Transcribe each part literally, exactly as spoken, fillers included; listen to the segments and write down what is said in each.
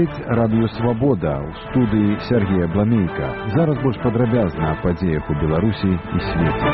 слухаеце радыё «Свабода», у студыі Сергей Абламейка. Зараз больш падрабязна аб падзеях у Беларусі і свеце.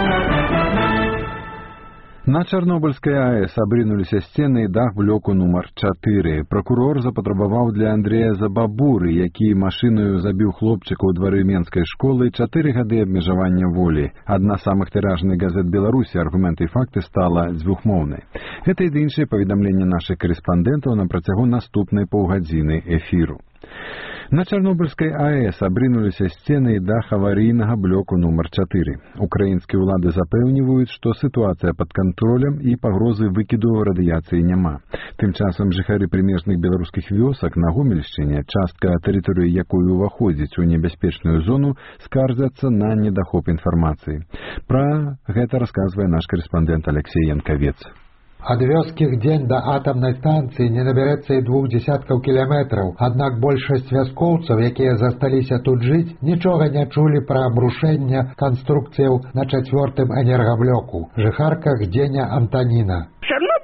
На Чарнобыльскай АЭС абрынуліся сцены і дах блоку нумар чатыры. Пракурор запатрабаваў для Андрэя Забабуры, які машынаю забіў хлопчыка ў двары менскай школы, чатыры гады абмежавання волі. Адна з самых тыражных газет Беларусі «Аргументы і факты» стала дзвюхмоўнай. Гэта і іншыя паведамленні нашых карэспандэнтаў на працягу наступнай паўгадзіны эфіру. На Чарнобыльскай АЭС абрынуліся сцены і дах аварыйнага блоку нумар чатыры. Украінскія ўлады запэўніваюць, што сітуацыя пад кантролем і пагрозы выкіду радыяцыі няма. Тым часам жыхары прымежных беларускіх вёсак на Гомельшчыне, частка тэрыторыі якой уваходзіць у небяспечную зону, скардзяцца на недахоп інфармацыі. Пра гэта расказвае наш карэспандэнт Алексей Янкавец. Ад вёскі к дзень да атамнай станцыі не набярэцца і двух дзесяткаў кіламетраў, аднак большасць вяскоўцаў, якія засталіся тут жыць, нічога не чулі пра абрушэнне канструкцыяў на чацвёртым энергаблоку. Жыхарка Гдзеня Антаніна.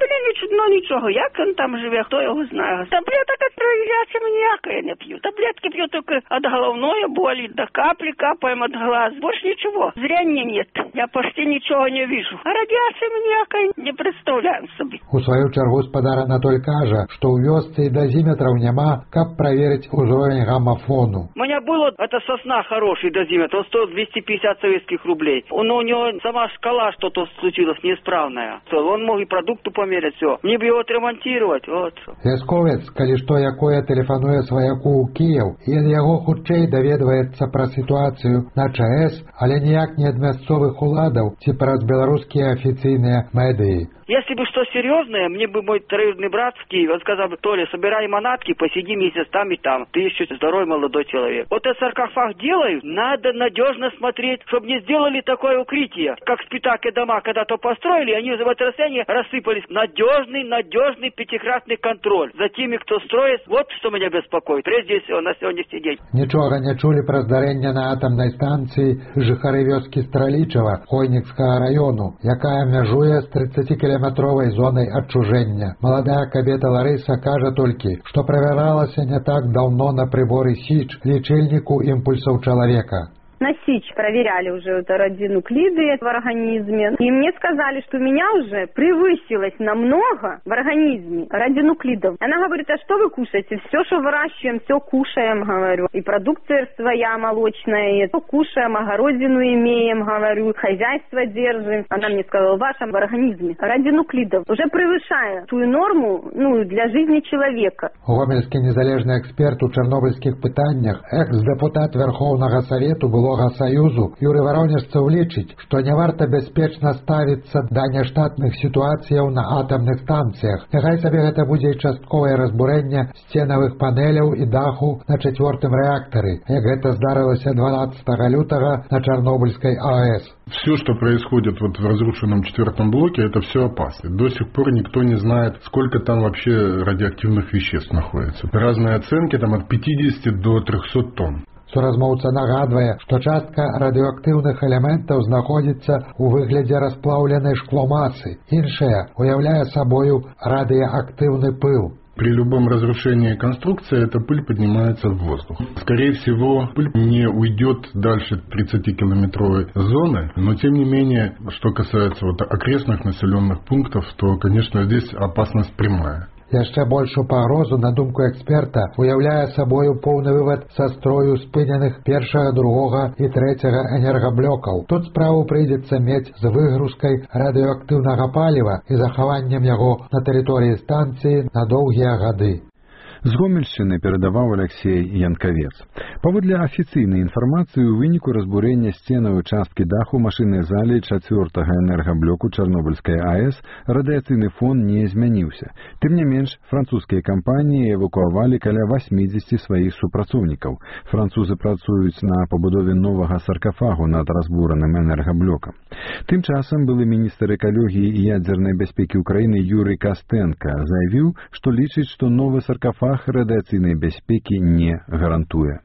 Ну нічого, як він там живе, хто його знає. Таблеток від радіації ніякої я не п'ю. Таблетки п'ю тільки від головної болі, до каплі капаємо від глаз. Больше нічого. Зрення нет. Я почти нічого не вижу. А радіації ми ніякої не представляємо собі. У свою чергу спадар Анатоль каже, що у вёсцы і дозиметров нема, как проверить узровень гаммофону. У меня было, это сосна хороший дозиметр, он стоил двести пятьдесят советских рублей. Но у него сама шкала что-то случилось неисправная. Он мог и продукту померять, все. Мне бы его отремонтировать, вот. Вясковец, калі што якое тэлефануе сваяку ў Кіеў, і ад яго хутчэй даведваецца пра сітуацыю на ЧАЭС, але ніяк не ад мясцовых уладаў ці праз беларускія афіцыйныя медыі. Если бы что серьезное, мне бы мой троюродный брат в Киеве, он сказал бы: Толя, собирай манатки, посиди месяц там и там. Ты еще здоровый молодой человек. Вот этот саркофаг делают, надо надежно смотреть, чтобы не сделали такое укрытие. Как в Спитаке дома когда-то построили, они в это расстояние рассыпались. Надежный, надежный пятикратный контроль за теми, кто строит. Вот что меня беспокоит. Прежде всего, на сегодняшний день. Нічога не чулі пра здарэнне на атамнай станцыі жыхары вёскі Стралічава Хойніцкага району, якая мяжуе з тридцатикилометровой зоной отчужения. Молодая кабета Ларыса кажа толькі, што правяралася не так давно на приборы СИЧ, лічыльніку імпульсаў чалавека. На СИЧ проверяли уже это радионуклиды в организме. И мне сказали, что у меня уже превысилось намного в организме радионуклидов. Она говорит: а что вы кушаете? Все, что выращиваем, все кушаем, говорю. И продукция своя молочная, и кушаем, огородину имеем, говорю, хозяйство держим. Она мне сказала: в вашем организме радионуклидов уже превышает ту норму, ну, для жизни человека. Гомельский незалежный эксперт у чернобыльских пытаннях, экс-депутат Верховного Совету был Саюзу Юрий Воронежцев лічыць, што не варта бяспечна ставіцца да няштатных сітуацыяў на атамных станцыях. Няхай сабе гэта будзе частковае разбурэнне сценавых панеляў і даху на чацвёртым рэактары, як гэта здарылася дванадцатого лютага на Чернобыльской АЭС. Все, что происходит вот в разрушенном четвертом блоке, это все опасно. До сих пор никто не знает, сколько там вообще радиоактивных веществ находится. Разные оценки, там от пятидесяти до трёхсот тонн. Суразмоўца нагадвае, што частка радыеактыўных элементаў знаходзіцца ў выглядзе расплаўленай шкломасы. Іншая уяўляе сабою радыеактыўны пыл. При любом разрушении конструкции эта пыль поднимается в воздух. Скорее всего, пыль не уйдет дальше тридцатикилометровой зоны, но тем не менее, что касается вот окрестных населенных пунктов, то, конечно, здесь опасность прямая. Яшчэ большую пагрозу, на думку эксперта, уяўляе сабою поўны вывад са строю спыненых першага, другога і трэцяга энергаблокаў. Тут справу прыйдзецца мець з выгрузкай радыеактыўнага паліва і захаваннем яго на тэрыторыі станцыі на доўгія гады. З Гомельшчыны перадаваў Алексей Янкавец. Паводле афіцыйнай інфармацыі, у выніку разбурэння сценаў часткі даху машыннай залі чацвёртага энергаблоку Чарнобыльскай АЭС радыяцыйны фон не змяніўся. Тым не менш, французскія кампаніі эвакуавалі каля восьмідзесяці сваіх супрацоўнікаў. Французы працуюць на пабудове новага саркафагу над разбураным энергаблокам. Тым часам былы міністр экалогіі і ядзернай бяспекі ўкраіны Юрый Кастенко заявіў, што лічыць, што новы саркафаг радыацыйнай бяспекі не гарантуе.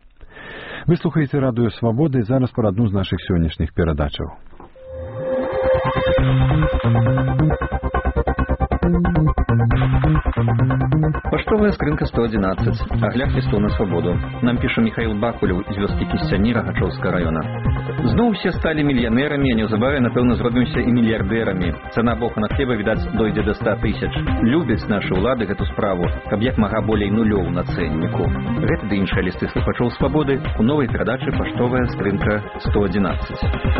Вы слухаеце радыё «Свабода» і зараз пра адну з нашых сённяшніх перадачаў. Паштовая скрынка сто одиннадцать. Агляд листов на свободу. Нам пишет Михаил Бакулев из вёскі Кісцяні Рагачоўскага района. Зноў все стали мільянерамі, а неўзабаве, напэўна, зробімся і мільярдэрамі. Цана боха на хлеба, відаць, дойдзе да ста тысяч. Любяць нашы ўлады гэту справу, каб як мага болей нулёў на цэнніку. Гэта ды іншыя лісты слухачоў свабоды у новай перадачы «Паштовая скрынка сто одиннадцать».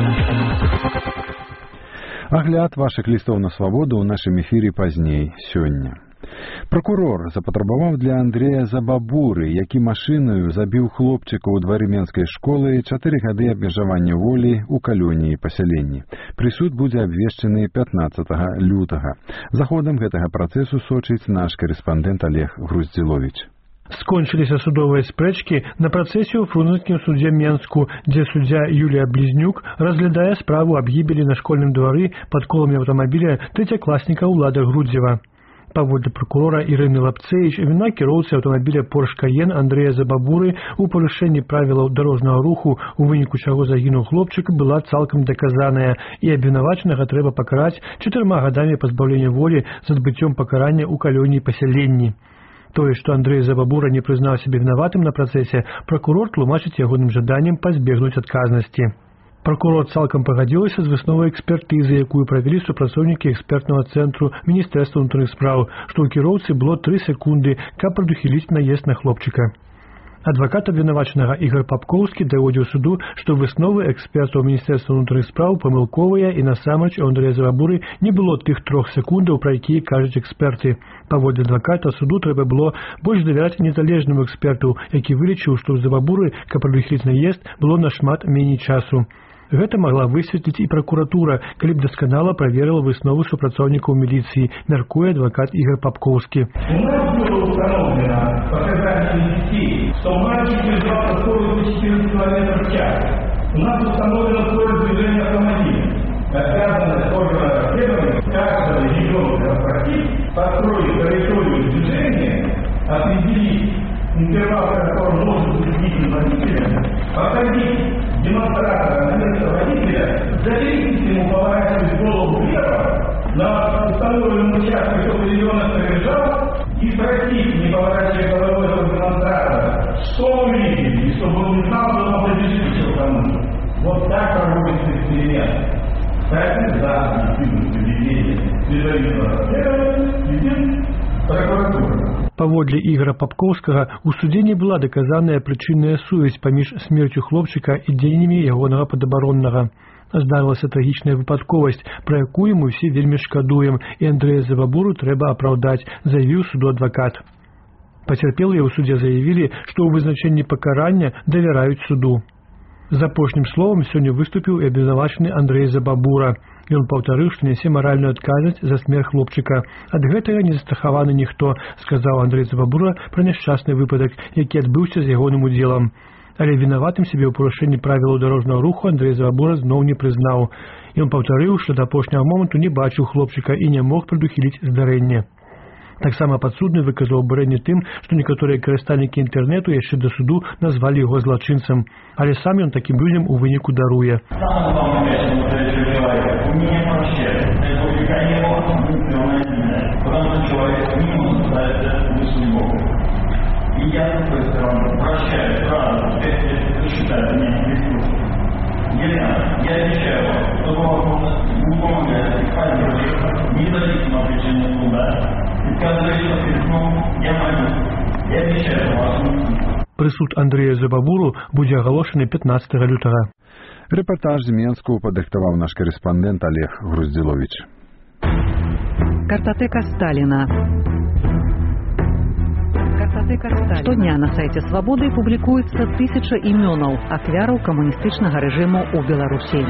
Агляд вашых лістоў на свабоду ў нашым эфіры пазней сёння. Прокурор запатрабаваў для Андрэя Забабуры, які машынаю забіў хлопчыка ў двары менскай школы, чатыры гады абмежавання волі ў калоніі пасяленні. Прысуд будзе абвешчаны пятнаццатага лютага. За ходам гэтага працэсу сочыць наш корэспандэнт Олег Груздзіловіч. Скончыліся судовыя спрэчкі на працэсе ў Фрунзенскім судзе Менску, дзе суддзя Юлія Блізнюк разглядае справу аб гібелі на школьным двары пад коламі аўтамабіля трэцякласніка Ўлада Грудзева. Паводле прокурора Ірыны Лапцевіч, віна кіроўцы аўтамабіля Порш Каен Андрэя Забабуры ў парушэнні правілаў дарожнага руху, у выніку чаго загінуў хлопчык, была цалкам даказаная, і абвінавачанага трэба пакараць чатырма гадамі пазбаўлення волі з адбыццём пакарання ў калоніі пасяленні. Тое, што Андрэй Забабура не прызнаў сябе вінаватым на працэсе, прокурор тлумачыць ягоным жаданнем пазбегнуць адказнасці. Прокурор цалкам пагадзілася з высновай экспертызы, якую правялі супрацоўнікі экспертнага цэнтру Міністэрства ўнутраных спраў, што ў кіроўцы было тры секунды, каб прадухіліць наезд на хлопчыка. Адвакат абвінавачанага Ігор Папкоўскі даводзіў суду, што высновы экспертаў Міністэрства ўнутраных спраў памылковыя і насамрэч у Андрэя Забабуры не было тых трох секундаў, пра якія кажуць эксперты. Паводле адваката суду трэба было больш давяраць незалежнаму эксперту, які вылічыў, што ў Забабуры, каб прадухіліць наезд, было нашмат меней часу. Гэта магла высветліць і пракуратура, калі б дасканала праверыла высновы супрацоўнікаў міліцыі, мяркуе адвакат Ігор Папкоўскі. У нас было установлено показания детей, что мальчик бежал со скоростью четырнадцать километров в час. У нас установлена скорость движения автомобиля. Обязанность органа расследования каждого ребенка опросить, построить траекторию движения, определить интервал, который может быть длительным водителем, посадить демонстратора на место водителя, запретить ему поворачивать голову влево на установленном участке, чтобы ребенок проезжал, и спросить, не поворачивая головой этого демонстратора, что вы видите, и чтобы он не знал, что он побежит кому-то. Вот так проводится эксперимент. Кстати, за активность поведения предварительного расследования ведет прокуратура. Паводле Ігора Папкоўскага, у судзе не была даказаная прычынная сувязь паміж смерцю хлопчыка і дзеяннямі ягонага падабароннага. Здарылася трагічная выпадковасць, пра якую мы ўсе вельмі шкадуем, і Андрэя Забабуру трэба апраўдаць, заявіў суду адвакат. Пацярпелыя ў судзе заявілі, што ў вызначэнні пакарання давяраюць суду. З апошнім словам сёння выступіў і абвінавачаны Андрэй Забабура. Ён паўтарыў, што нясе маральную адказнасць за смерць хлопчыка. Ад гэтага не застрахаваны ніхто, сказаў Андрэй Забабура пра няшчасны выпадак, які адбыўся з ягоным удзелам. Але вінаватым сябе ў парушэнні правілаў дарожнага руху Андрэй Забабура зноў не прызнаў. Ён паўтарыў, што да апошняга моманту не бачыў хлопчыка і не мог прадухіліць здарэнне. Таксама падсудны выказаў абурэнне тым, што некаторыя карыстальнікі інтэрнэту яшчэ да суду назвалі яго злачынцам. Але сам ён такім людзям у выніку даруе. И я, с той стороны, прощаю сразу, если считаю меня присутствием. Елена, я обещаю вам, что вам не помогает поддержка, независимо от причины суда. И каждый раз перед сном я молюсь. Я обещаю вас. Прысуд Андрэя Забабуру будзе агалошаны пятнаццатага лютага. Рэпартаж з Менску падрыхтаваў наш корэспандэнт Олег Груздзіловіч. Картотека Сталина. Штодня на сайте «Свободы» публікуецца тысяча імёнаў ахвяраў камуністычнага рэжыму ў Беларусі.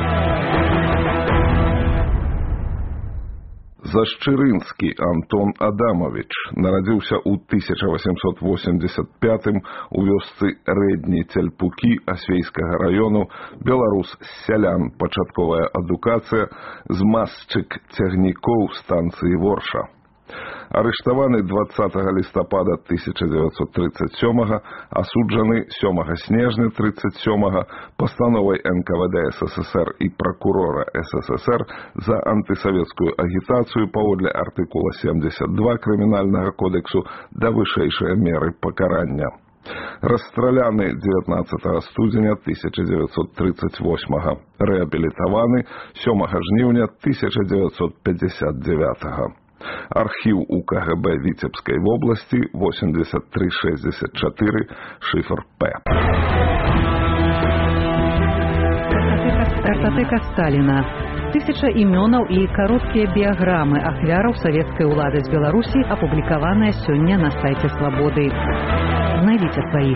Зашчырынскі Антон Адамович нарадзіўся ў тысяча восемьсот восемьдесят пятым у вёсцы Рэдні Цельпукі Асвейскага раёну, беларус з сялян, пачатковая адукацыя, змазчык цягнікоў станцыі Ворша. Арыштаваны дваццатага лістапада тысяча дзевяцьсот тридцать сёмага, асуджаны сёмага снежня тридцать сёмага пастановай эн ка вэ дэ эс эс эс эр і пракурора эс эс эс эр за антысавецкую агітацыю паводле артыкула семьдесят два крымінальнага кодексу да вышэйшыя меры пакарання. Расстраляны дзевятнаццатага студзеня тысяча дзевяцьсот тридцать восьмага, рэабілітаваны сёмага жніўня тысяча дзевяцьсот пятьдесят девятага. Архіў у ка гэ бэ Віцебскай вобласці восемьдесят три шестьдесят четыре, шифр П. Картатэка Сталіна. Тысяча імёнаў і кароткія біяграмы ахвяраў савецкай улады з Беларусі апублікаваныя сёння на сайце Свабоды. Знайдзіце сваіх.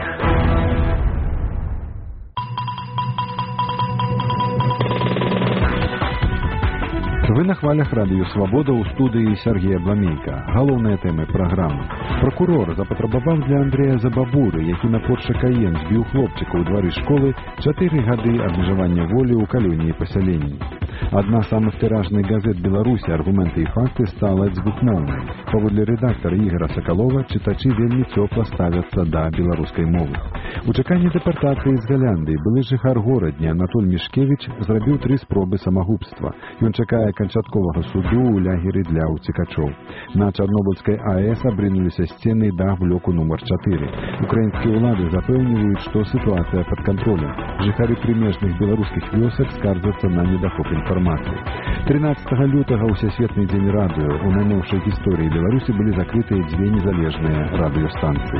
Вы на хвалях радыё «Свабода» ў студыі Сергея Бламейка. Галоўныя тэмы праграмы. Пракурор запатрабаваў для Андрэя Забабуры, які на Порше Каен збіў хлопчыка ў двары школы, чатыры гады абмежавання волі ў калоніі пасяленні. Адна з самых тыражных газет Беларусі «Аргументы і факты» стала дзвюхмоўнай. Паводле рэдактара Ігора Сакалова, чытачы вельмі цёпла ставяцца да беларускай мовы. У чаканні дэпартацыі з Галянды былы жыхар горадні Анатоль Мішкевіч зрабіў тры спробы самагубства. Ён чакае канчатковага суду ў лагеры для ўцекачоў. На Чарнобыльскай а э эс абрынуліся сцены дах блоку нумар чатыры. Украінскія ўлады запэўніваюць, што сітуацыя пад кантролем. Жыхары прымежных беларускіх вёсак скардзяцца на недахоп інфармацыі. тринадцатага лютага ў Всесветны дзень радыё у найноўшай гісторыі Беларусі былі закрытыя дзве незалежныя радыёстанцыі.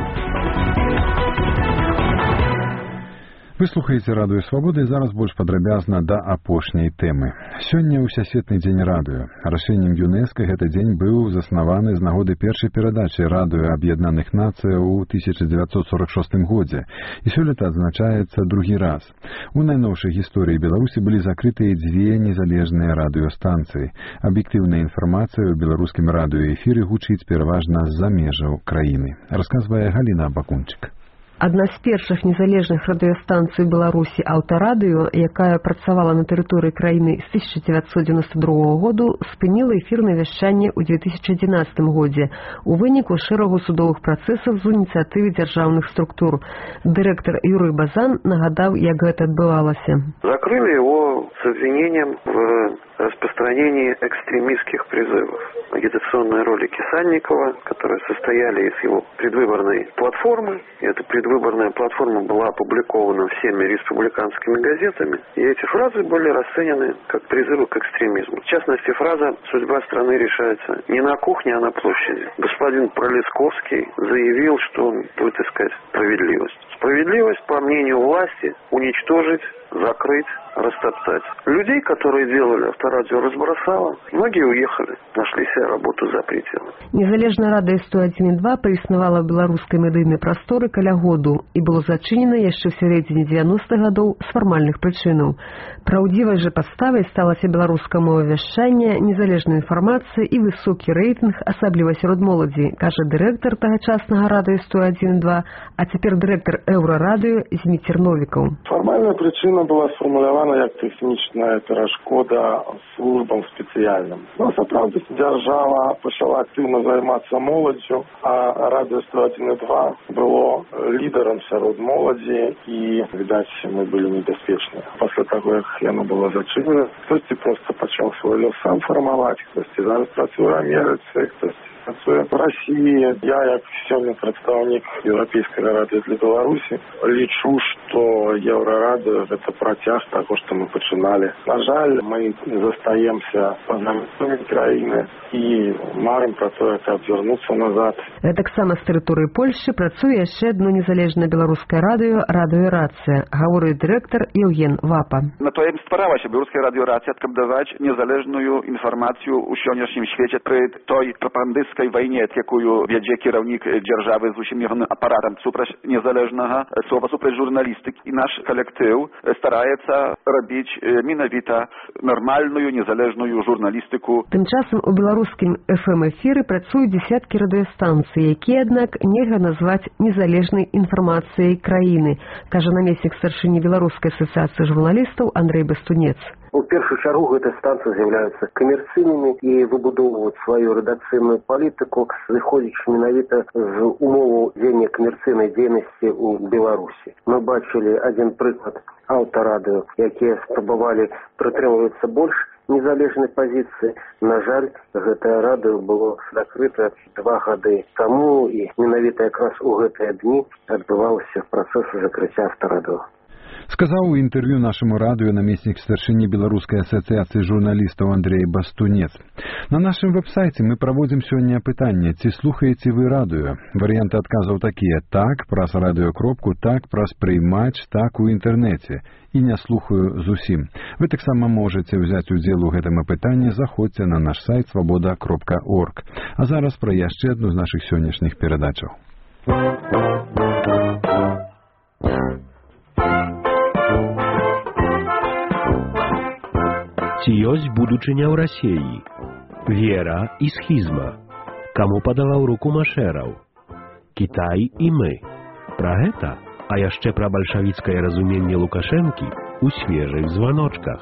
Вы слухаеце радыё «Свабода» і зараз больш падрабязна да апошняй тэмы. Сёння ў Всесветны дзень радыё. Рашэннем ЮНЕСКО гэты дзень быў заснаваны з нагоды першай перадачы радыё Аб'яднаных Нацый ў тысяча дзевяцьсот сорок шостым годзе. І сёлета адзначаецца другі раз. У найноўшай гісторыі Беларусі былі закрытыя дзве незалежныя радыёстанцыі. Аб'ектыўная інфармацыя ў беларускім радыёэфіры гучыць пераважна з-за межаў краіны. Расказвае Галіна Бакунчык. Адна з першых незалежных радыёстанцый Беларусі «Аўтарадыё», якая працавала на тэрыторыі краіны з тысяча дзевяцьсот дзевяносто другога году, спыніла эфірнае вяшчанне ў две тысячи адзінаццатым годзе у выніку шэрагу судовых працэсаў з ініцыятывы дзяржаўных структур. Дырэктар Юрый Базан нагадаў, як гэта адбывалася. Закрыли его с обвинением в распространении экстремистских призывов. Агитационные ролики Санникова, которые состояли из его предвыборной платформы. И эта предвыборная платформа была опубликована всеми республиканскими газетами. И эти фразы были расценены как призывы к экстремизму. В частности, фраза «Судьба страны решается не на кухне, а на площади». Господин Пролесковский заявил, что он будет искать справедливость. Справедливость, по мнению власти, уничтожить, закрыть, растоптать. Людей, которые делали «Авторадио», разбросало. Многие уехали, нашли себе работу за пределами. Незалежная радыё сто адзін і два праіснавала ў беларускай медыйнай прасторы каля году і было зачынена яшчэ ў сярэдзіне дзевяностых гадоў з фармальных прычынаў. Праўдзівай жа падставай сталася беларуская мова вяшчання, незалежная інфармацыя і высокі рэйтынг, асабліва сярод моладзі, кажа дырэктар тагачаснага радыё сто адзін і два, а цяпер дырэктар Еўрарадыё Зміцер Новікаў. Фармальная прычына была сфармулявана як тэхнічная перашкода службам спецыяльным. Ну, сапраўды, дзяржава пачала актыўна займацца моладдзю, а радыё сто адзін і два было лідарам сярод моладзі і, відаць, мы былі небяспечныя. Пасля таго, як яно было зачынена, хтосьці проста пачаў свой лёс сам фармаваць, хтосьці зараз працуе ў Амерыцы, хтосьці працуе в России. Я, як сёння прадстаўнік еўрапейскага радыё для Беларусі, лічу, што Еўрарадыё гэта працяг таго, што мы пачыналі. На жаль, мы застаемся па-за межамі краіны і марым пра тое, каб вярнуцца назад. Гэтаксама з тэрыторыі Польшчы працуе яшчэ адно незалежнае беларускае радыё «Радыё Рацыя», гаворыць дырэктар Еўген Вапа. На тое старała się беларускае радыё Рацыя адкабдаваць незалежную інфармацыю ў сённяшнім свеце пры той прапагандысцкай вайне, якую вядзе кіраўнік дзяржавы з усім ягоным апаратам супраць незалежнага слова, супраць журналістыкі. І наш калектыў стараецца рабіць менавіта нармальную незалежную журналістыку. Тым часам у беларускім эф эм-эфіры працуюць дзесяткі радыёстанцый, якія, аднак, нельга назваць незалежнай інфармацыяй краіны, кажа намеснік старшыні Беларускай асацыяцыі журналістаў Андрэй Бастунец. У першую чаргу гэтыя станцыі з'яўляюцца камерцыйнымі і выбудоўваюць сваю рэдакцыйную палітыку, зыходзячы менавіта з умоваў дзеяння камерцыйнай дзейнасці ў Беларусі. Мы бачылі адзін прыклад аўтарадыё, якія спрабавалі прытрымлівацца больш незалежнай пазіцыі. На жаль, гэтае радыё было закрыта два гады таму, і менавіта якраз у гэтыя дні адбываўся працэс закрыцця аўтарадыё. Сказаў у інтэрв'ю нашаму радыё намеснік старшыні Беларускай асацыяцыі журналістаў Андрей Бастунец. На нашым вэб-сайце мы праводзім сёння апытанне, ці слухаеце вы радыё. Варыянты адказаў такія: так, праз радыёкропку, так, праз прыймач, так, у інтэрнэце. І не слухаю зусім. Вы таксама можаце ўзяць удзел у гэтым апытанні, заходзьце на наш сайт свабода кропка орг. А зараз пра яшчэ адну з нашых сённяшніх перадачаў. Ці ёсць будучыня ў Расіі? Вера і схізма. Каму падаваў руку машэраў? Кітай і мы. Пра гэта, а яшчэ пра бальшавіцкае разуменне Лукашэнкі ў свежых званочках.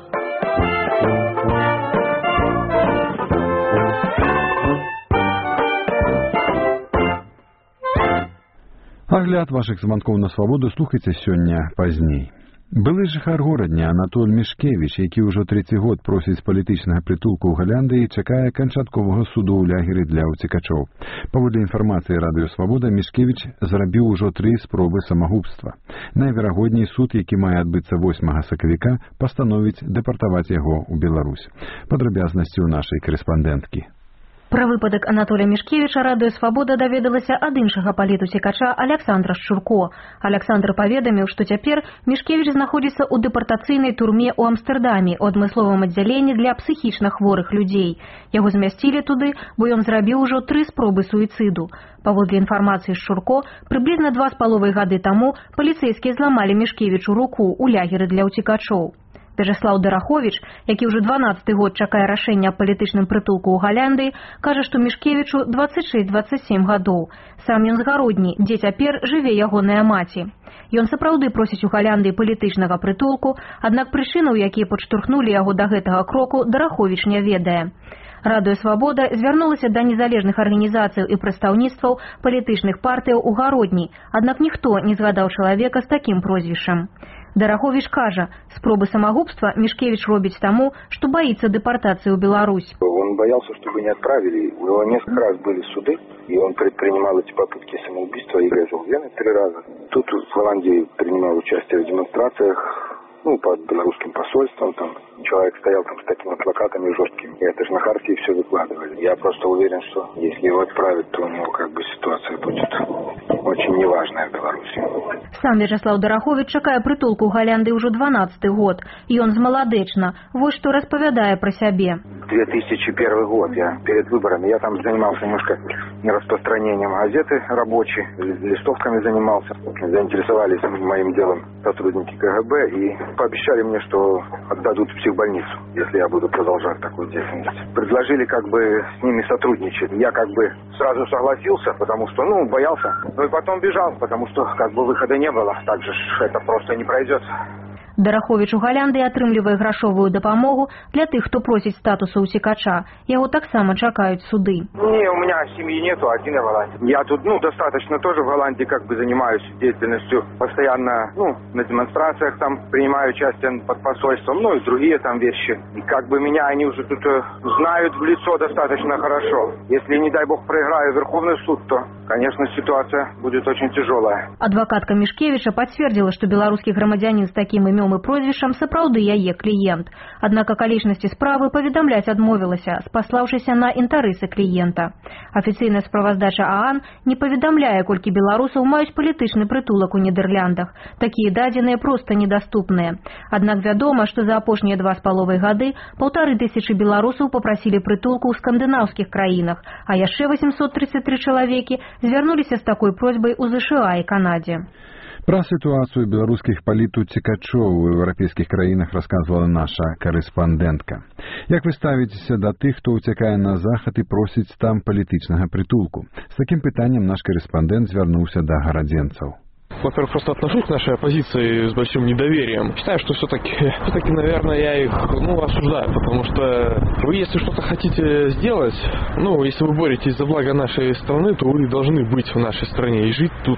Агляд вашых званкоў на свабоду слухайце сёння пазней. Былы жыхар горадня Анатоль Мішкевіч, які ўжо трэці год просіць палітычнага прытулку ў Галандыі, чакае канчатковага суду ў лягеры для ўцекачоў. Паводле інфармацыі радыё «Свабода», Мішкевіч зрабіў ужо тры спробы самагубства. Найверагодней суд, які мае адбыцца восьмага сакавіка, пастановіць дэпартаваць яго ў Беларусь. Падрабязнасці ў нашай корэспандэнткі. Пра выпадак Анатолія Мішкевіча радыё «Свабода» даведалася ад іншага палітуцекача Аляксандра Шчурко. Аляксандр паведаміў, што цяпер Мішкевіч знаходзіцца ў дэпартацыйнай турме ў Амстэрдаме ў адмысловым аддзяленні для псіхічна хворых людзей. Яго змясцілі туды, бо ён зрабіў ужо тры спробы суіцыду. Паводле інфармацыі Шчурко, прыблізна два з паловай гады таму паліцэйскія зламалі Мішкевічу руку ў лягеры для ўцекачоў. Вячеслав Дарахович, які ўжо дванаццаты год чакае рашэння аб палітычным прытулку ў Галандыі, кажа, што Мішкевічу дваццаць шэсць дваццаць сем гадоў. Сам ён з Гародні, дзе цяпер жыве ягоная маці. Ён сапраўды просіць у Галандыі палітычнага прытулку, аднак прычынаў, якія падштурхнулі яго да гэтага кроку, Дарахович не ведае. Радыё «Свабода» звярнулася да незалежных арганізацыяў і прадстаўніцтваў палітычных партыяў у Гародні, аднак ніхто не згадаў чалавека з такім прозвішчам. Дарахович кажа, спробы самогубства Мишкевич робить тому, что боится депортации в Беларусь. Он боялся, чтобы не отправили. У него несколько раз были суды, и он предпринимал эти попытки самоубийства и грязил вены три раза. Тут в Голландии принимал участие в демонстрациях, ну, под белорусским посольством, там человек стоял там с такими плакатами жесткими. И это же на Хартии все выкладывали. Я просто уверен, что если его отправят, то у него как бы ситуация будет очень неважная в Беларуси. Сам Вячеслав Дарахович чакае прытулку ў Галандыі ўжо дванаццаты год, і ён змаладэчна. Вот что распавядае про себе. две тысячи первый год, я перед выборами, я там занимался немножко распространением газеты рабочей, листовками занимался. Заинтересовались моим делом сотрудники КГБ и пообещали мне, что отдадут в психбольницу, если я буду продолжать такую деятельность. Предложили как бы с ними сотрудничать. Я как бы сразу согласился, потому что, ну, боялся. Ну и потом бежал, потому что как бы выхода не было. Так же это просто не пройдет. Дарахович у Галандыі атрымлівае грашовую дапамогу для тых, хто просіць статусу ўцекача. Яго таксама чакаюць суды. Не, у меня семьи нету, один я в Голландии. Я тут, ну, достаточно тоже в Голландии как бы занимаюсь деятельностью. Постоянно, ну, на демонстрациях там принимаю участие под посольством, ну, и другие там вещи. И как бы меня они уже тут э, знают в лицо достаточно хорошо. Если, не дай бог, проиграю Верховный суд, то, конечно, ситуация будет очень тяжелая. Адвокатка Мишкевича подтвердила, что белорусский громадянин с таким именем і прозвішчам сапраўды яе кліент. Аднак акалічнасці справы паведамляць адмовілася, спаслаўшыся на інтарэсы кліента. Афіцыйная справаздача ААН не паведамляе, колькі беларусаў маюць палітычны прытулак у Нідэрляндах. Такія дадзеныя проста недаступныя. Аднак вядома, што за апошнія два з паловай гады паўтары тысячы беларусаў папрасілі прытулку ў скандынаўскіх краінах, а яшчэ восемьсот тридцать три чалавекі звярнуліся з такой просьбай у ЗША і Канадзе. Пра сітуацыю беларускіх палітуцекачоў у еўрапейскіх краінах расказвала наша корэспандэнтка. Як вы ставіцеся да тых, хто ўцякае на захад і просіць там палітычнага прытулку? З такім пытаннем наш корэспандэнт звярнуўся да гарадзенцаў. во-первых, просто отношусь к нашей оппозиции с большим недоверием. Считаю, что все-таки, все-таки, наверное, я их, ну, осуждаю, потому что вы, если что-то хотите сделать, ну, если вы боретесь за благо нашей страны, то вы должны быть в нашей стране и жить тут,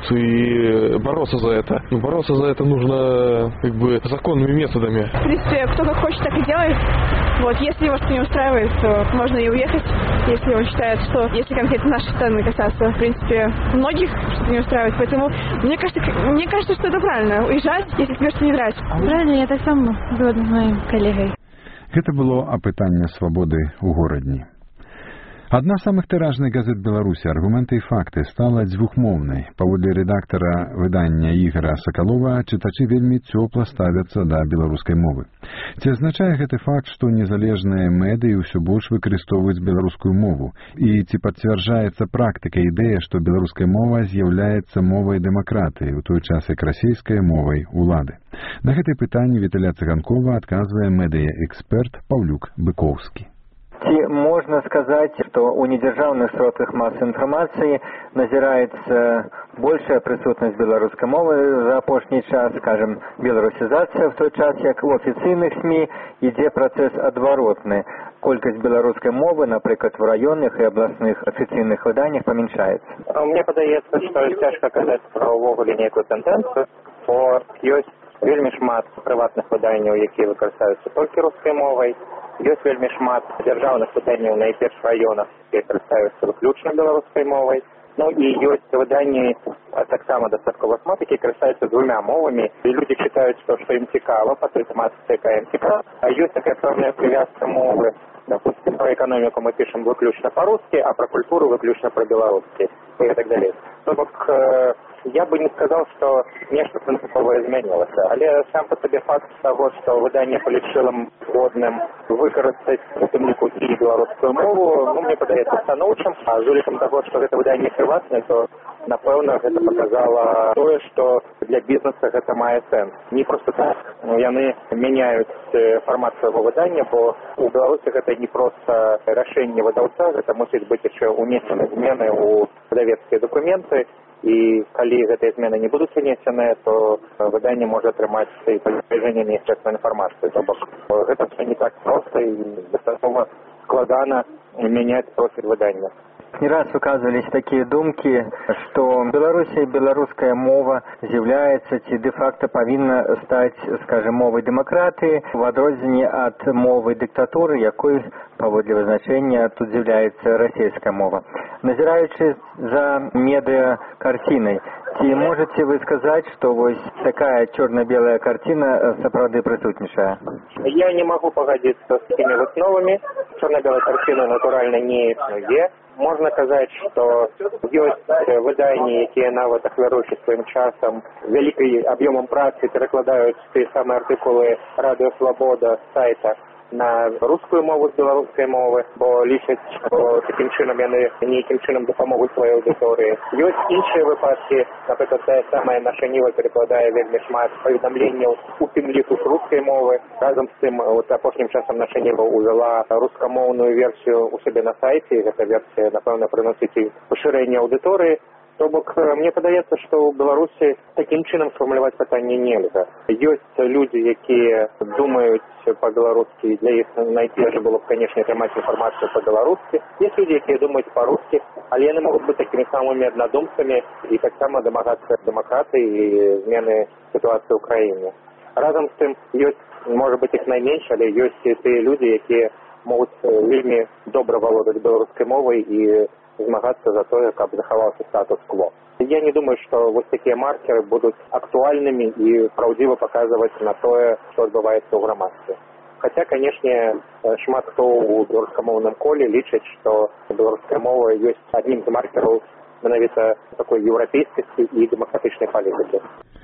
и бороться за это. Ну, бороться за это нужно, как бы, законными методами. В принципе, кто как хочет, так и делает. Вот, если его что-то не устраивает, то можно и уехать, если он считает, что если конкретно нашей страны касаться, в принципе, многих что-то не устраивает. Поэтому мне кажется, мне кажется, что это правильно, уезжать, если тебе что-то не нравится. Правильно, я так само згодна з моим коллегой. Гэта было апытанне свабоды ў горадні. Адна з самых тыражных газет Беларусі «Аргументы і факты» стала дзвюхмоўнай. Паводле рэдактара выдання Ігора Сакалова, чытачы вельмі цёпла ставяцца да беларускай мовы. Ці азначае гэты факт, што незалежныя медыі ўсё больш выкарыстоўваюць беларускую мову? І ці пацвярджаецца практыка ідэя, што беларуская мова з'яўляецца мовай дэмакратыі, у той час як расійская мовай улады? На гэтае пытанне Віталя Цыганкова адказвае медыа-эксперт Паўлюк Быкоўскі. Ці можна сказаць, што ў недзяржаўных сродках масавай інфармацыі назіраецца большая прысутнасць беларускай мовы за апошні час, скажем, беларусізацыя, в той час як у афіцыйных СМІ ідзе працэс адваротны. Колькасць беларускай мовы, напрыклад, в раённых і абласных афіцыйных выданнях памяншаецца. Мне падаецца, што цяжка казаць пра ўвогуле нейкую тэндэнцыю, бо ёсць вельмі шмат прыватных выданняў, якія выкарыстаюцца толькі рускай мовай. Ёсць вельмі шмат дзяржаўных выданняў, найперш раёнах, якія карыстаюцца выключна беларускай мовай. Ну і ёсць выданні таксама дастаткова шмат, якія карыстаюцца двумя мовамі. І людзі чытаюць то, што ім цікава, па той тэматыцы, якая ім цікава. А ёсць такая пэўная прывязка мовы. Допустим, про экономику мы пишем выключно по-русски, а про культуру выключно по-белорусски и так далее. То бок, э, я бы не сказал, что нечто принциповое изменилось. Але сам по себе факт того, что выдание полічыла годным выкарыстаць у тым ліку і беларускую мову, ну, мне падаецца станоўчым. А з улікам таго, што гэта выданне прыватнае, то напэўна гэта показала тое, што для бізнеса гэта мае сэнс. Не просто так яны мяняюць фармат свайго выдання, бо у Беларусі гэта не проста рашэнне выдаўца, гэта мусіць быць яшчэ унесены змены ў выдавецкія дакументы. І калі гэтыя змены не будуць унесеныя, то выданне можа атрымаць і павяржэнне міністэрства інфармацыі. То бок гэта все не так проста і дастаткова складана мяняць профіль выдання. Не раз указывались такие думки, что в Беларуси белорусская мова з'является, ці де-факто повинна стать, скажем, мовой демократии, в адрозненне от мовы диктатуры, якой, паводле вызначення, тут з'является российская мова. Назираючи за медиа-картиной, ці можете вы сказать, что вось такая черно-белая картина сапраўды присутнейшая? Я не могу погодиться с такими высновами. Черно-белая картина натурально не існує. Можна казаць, што ёсць выданні, якія нават ахвяруючы сваім часам вялікай аб'ёмам працы перакладаюць тыя самыя артыкулы «Радыё Свабода» з сайта на рускую мову з беларускай мовы, бо лічаць, што такім чынам яны нейкім чынам дапамогуць сваёй аўдыторыі. Ёсць іншыя выпадкі, напрыклад, тая самая наша Ніва перакладае вельмі шмат паведамленняў у тым ліку з рускай мовы. Разам з тым, вот апошнім часам наша Ніва ўвяла рускамоўную версію у сябе на сайце, і гэта версія, напэўна, прыносіць і пашырэнне аўдыторыі. То бок, мне падаецца, што ў Беларусі такім чынам сфармуляваць пытанне нельга. Ёсць людзі, якія думаюць по-беларускі, для іх найперш было б, канешне, атрымаць інфармацыю по-беларускі. Ёсць людзі, якія думаюць па-рускі, але яны могуць быць такімі самымі аднадумцамі і таксама дамагацца дэмакратыі і змены сітуацыі ў краіне. Разам з тым, ёсць, можа быць, іх найменш, але ёсць і тыя людзі, якія могуць вельмі добра валодаць беларускай мовай і змагацца за тое, каб захаваўся статус-кво. Я не думаю, што вось такія маркеры будуць актуальнымі і праўдзіва паказваць на тое, што адбываецца ў грамадстве. Хаця, канешне, шмат хто ў беларускамоўным коле лічыць, што беларуская мова ёсць аднім з маркераў менавіта такой еўрапейскасці і дэмакратычнай палітыкі.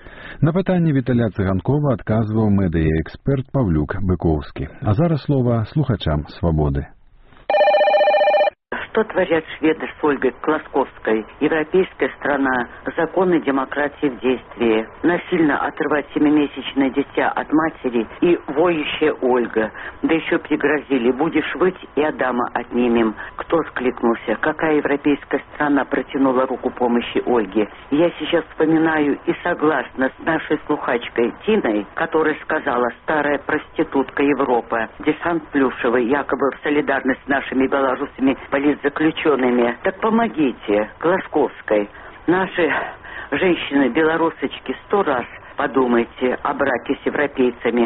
На пытанне Віталя Цыганкова адказваў медыа-эксперт Павлюк Быкоўскі. А зараз слова слухачам «Свабоды». Что творят шведы с Ольгой Класковской? Европейская страна, законы демократии в действии. Насильно отрывать семимесячное дитя от матери и воющая Ольга. Да еще пригрозили, будешь выть и Адама отнимем. Кто скликнулся? Какая европейская страна протянула руку помощи Ольге? Я сейчас вспоминаю и согласна с нашей слухачкой Тиной, которая сказала: старая проститутка Европа, десант Плюшевый, якобы в солидарность с нашими белорусами политзаключенными. Так помогите Глазковской. Наши женщины-белорусочки сто раз подумайте о браке с европейцами.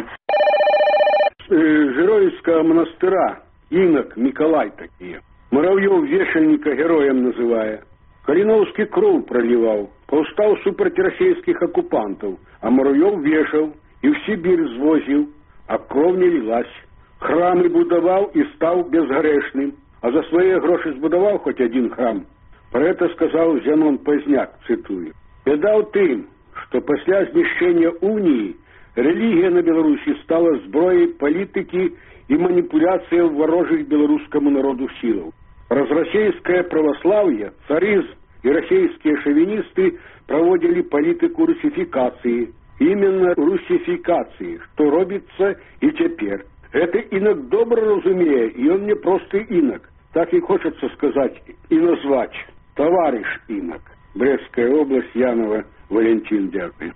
Героївського монастыра инок Миколай такие. Муравьев вешальника героем называя. Калиновский кровь проливал, повстал супротив российских оккупантов, а Муравьев вешал и в Сибирь взвозил, а кровь не лилась. Храмы будовал и стал безгрешным, а за свои гроши сбудовал хоть один храм. Про это сказал Зенон Поздняк, цитую. «Беда в тым, что после знищения унии религия на Беларуси стала зброей политики и манипуляцией ворожих белорусскому народу силов. Разроссийское православие, царизм и российские шовинисты проводили политику русификации. Именно русификации, что робится и теперь. Это инок добро разумея, и он не просто инок. Так и хочется сказать и назвать. Товарищ инок. Брестская область, Янова, Валентин Дякую.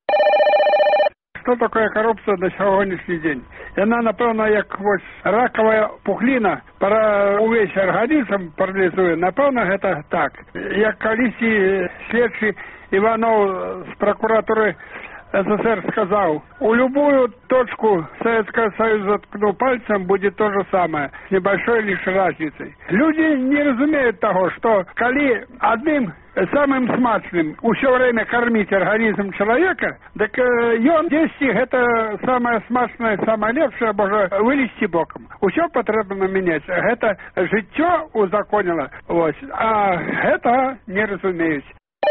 Что такое коррупция на сьогоднішній день? Вона, напевно, як ось ракова пухліна, пора увесь організм паралізує. Напевно, це так. Як колись слідчий Іванов з прокуратури СССР сказал: у любую точку Советского Союза ткну пальцем, будет то же самое, с небольшой лишь разницей. Люди не разумеют того, что коли одним самым смачным все время кормить организм человека, так и он действие это самое смачное, самое лепшее може вылезти боком. Все потребно менять. Это життя узаконило, вот, а это не разумеют.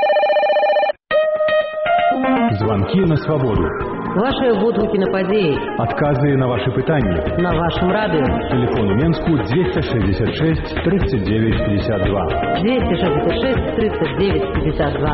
Звонки на свободу. Ваши водгукі на падзеі. Адказы на ваши пытанні. На вашем радио. Телефон у Менску двести шестьдесят шесть тридцать девять пятьдесят два. двести шестьдесят шесть тридцать девять пятьдесят два.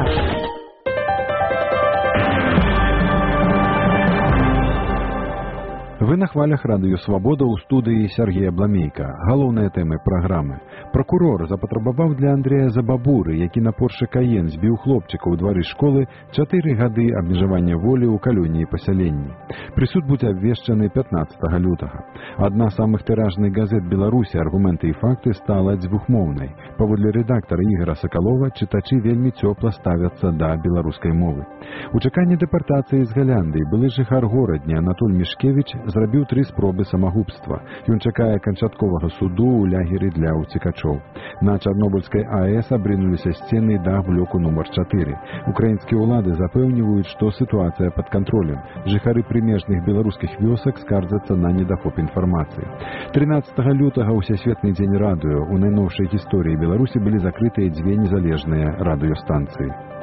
Ви на хвалях Радіо Свобода у студії Сергія Бламейка. Головні теми програми. Прокурор запатрабавав для Андрія Забабури, який на Порше Каєн збив хлопчика у дворі школи, чотири годи обмежування волі у калюні і поселенні. Присуд будзе абвешчаны пятнадцатого лютага. Адна з самых тиражных газет Беларусі «Аргументы і факты» стала дзвюхмоўнай. Паводле рэдактара Ігора Сакалова, чытачы вельмі цёпла ставяцца да беларускай мовы. У чаканні дэпартацыі з Галяндыі былы жыхар горадні Анатоль Мішкевіч зрабіў тры спробы самагубства. Ён чакае канчатковага суду ў лягеры для уцекачоў. На Чарнобыльскай АЭС абрынуліся сцены дах блоку нумар чатыры. Украінскія ўлады запэўніваюць, што сітуацыя пад кантролем. Жыхары прымежных беларускіх вёсак скардзяцца на недахоп інфармацыі. тринадцатого лютага ўсесветны дзень радыё. У найноўшай гісторыі Беларусі былі закрытыя дзве незалежныя радыёстанцыі.